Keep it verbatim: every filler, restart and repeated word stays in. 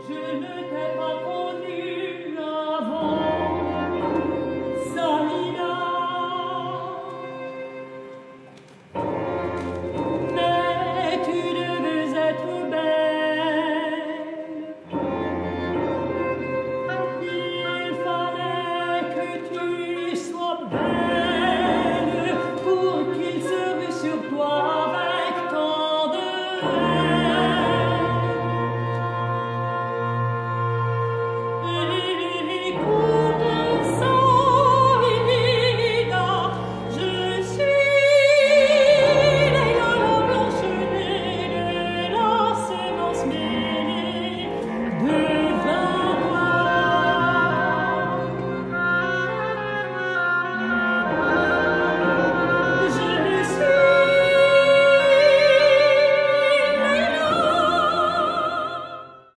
Je ne t'ai pas connue avant, Salina. Mais tu devais être belle. Il fallait que tu sois belle pour qu'il se rue sur toi avec tant de haine.